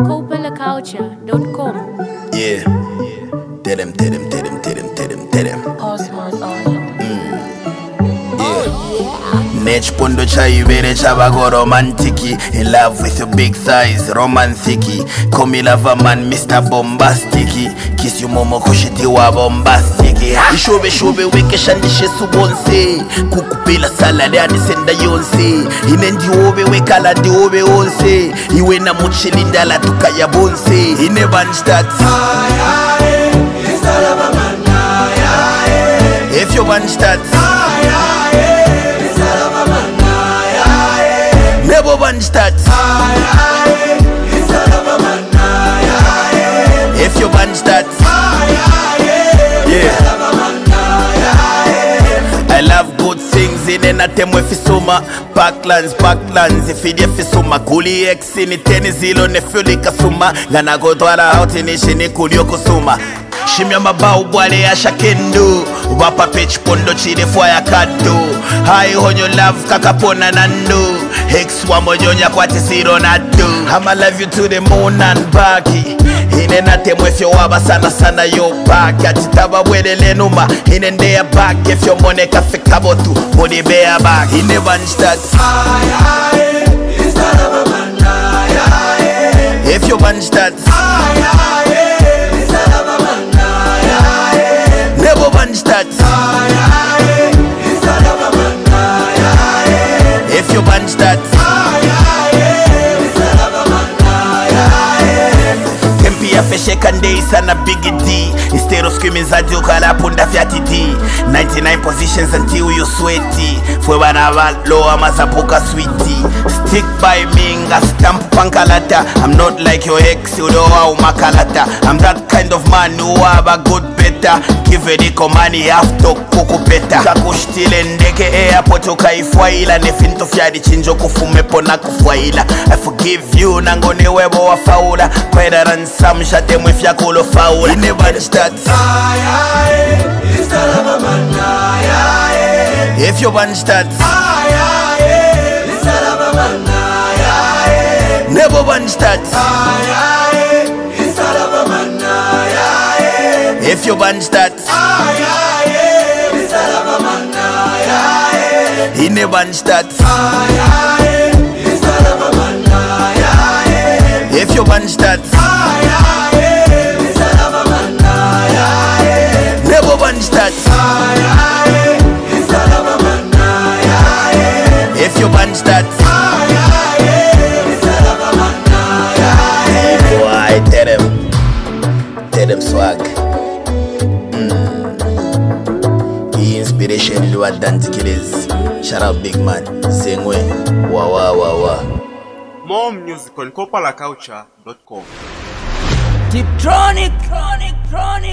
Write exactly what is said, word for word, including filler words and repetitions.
copala culture dot com. Yeah. Tell them, tell them, tell them, tell them, tell them, tell them. Osmos on. Nech pondo chai vere chavago romantiki. In love with your big thighs, romantiki. Call me lover man, Mister Bombastiki. Kiss you momo kushiti wa bombastiki. Ishobe shobe weke shandishe subonse. Kukupila salade anisenda yonse. Inendi obe wekala di obe onse. Iwe na muchilinda la tukaya bonse. Ine banjtat if you banjtat Nebo banjtat if you banjtat yeah. I love good things in a temwe fisuma. Backlands, backlands, if it fisuma. Kuli X in it tenizilo nefuli kasuma. Gana go dwala out in ishini kulio kusuma. Shimya mabau bwale ya shakendo. Wapa pech pondo chide fwa ya kado. Hai honyo love kakapona nando. Hex wa mojonya kwa tisiro nado. I'ma love you to the moon and back. Ine na temwe fyo waba sana sana yo back. Atitaba wede lenuma. Ine ndeya back. If yo mone kafe kabotu Modi beya back. Ine banjtat if yo banjtat Nebo banjtat if you banjtat Kempia feshe kandei sana bigi D. Instead of screaming zadi ukala punda fiati D. ninety-nine positions until you sweaty. Fwe banavalo amazapuka sweetie. Stick by me nga stamp pankalata. I'm not like your ex udoa umakalata. I'm that kind of man who have a good better. Give it the command after kuku peta. Kakushtile ndeke airport ukaifuaila. Nefinto fiadi chinjo kufumepo na kufuaila. I forgive you nangone webo wa faula. Kweda ransom shate mwifya kulo faula. Ine banjtat if you banjtat Nebo banjtat if you banjtat Ine banjtat if you banjtat Nebo banjtat if you banjtat hey boy, tell them Tell them swag mm. The inspiration you are done to killers. Shout out big man. Same way. Wah wah wah wah. More music on copala culture dot com. Tiptronic, tronic, tronic.